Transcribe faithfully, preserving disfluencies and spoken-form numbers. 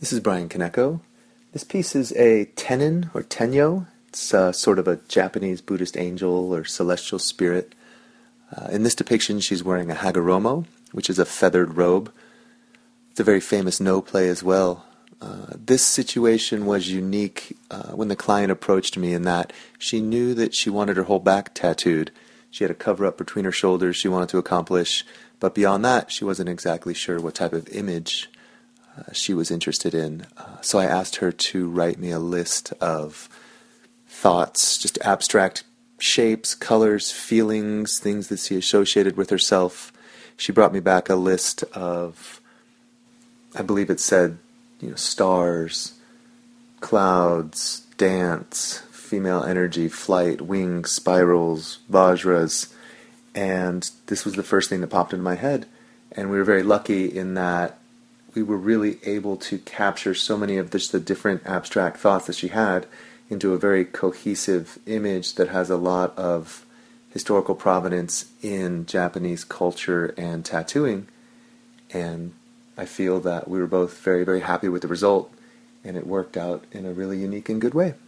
This is Brian Kaneko. This piece is a tenin or tenyo. It's uh, sort of a Japanese Buddhist angel or celestial spirit. Uh, in this depiction, she's wearing a hagoromo, which is a feathered robe. It's a very famous no play as well. Uh, this situation was unique uh, when the client approached me in that she knew that she wanted her whole back tattooed. She had a cover-up between her shoulders she wanted to accomplish, but beyond that, she wasn't exactly sure what type of image uh, she was interested in. Uh, so I asked her to write me a list of thoughts, just abstract shapes, colors, feelings, things that she associated with herself. She brought me back a list of, I believe it said, you know, stars, clouds, dance, female energy, flight, wings, spirals, vajras, and this was the first thing that popped into my head. And we were very lucky in that we were really able to capture so many of just the different abstract thoughts that she had into a very cohesive image that has a lot of historical provenance in Japanese culture and tattooing. And I feel that we were both very, very happy with the result, and it worked out in a really unique and good way.